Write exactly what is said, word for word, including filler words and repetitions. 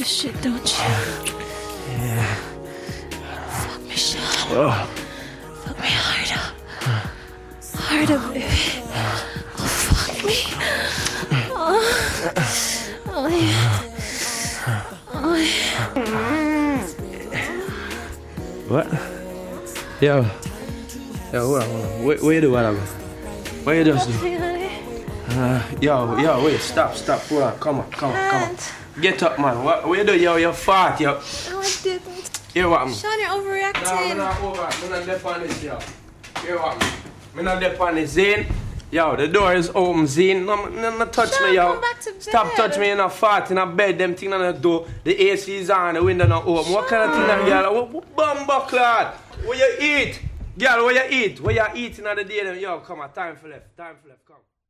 this shit, don't you? Yeah. Fuck me, Sean. Oh. Fuck me harder. Harder, baby. Oh, fuck me. Oh, oh yeah. Oh, yeah. What? Yo. Yo, hold on, hold on. Wait, wait, do what I'm What you just do? Uh, yo, yo, wait, stop, stop, hold on, come on, come on, come on. Get up, man. What, what you do, yo, you're fat, yo. No, I didn't. Hear what, man? Sean, you're overreacting. No, I'm not over, I'm not dep on this, yo. Hear what, man? I'm not dep on this, Zane. Yo, the door is open, Zane. No, no, no touch Sean, me, yo. come back to bed. Stop touch me in a fart in a bed, them thing on the door. The A C is on, the window not open. Sean. What kind of thing that, girl? What, what bumbo clad? What you eat? Girl, what you eat? What you eating on the day? Yo, come on, time for left, time for left, come.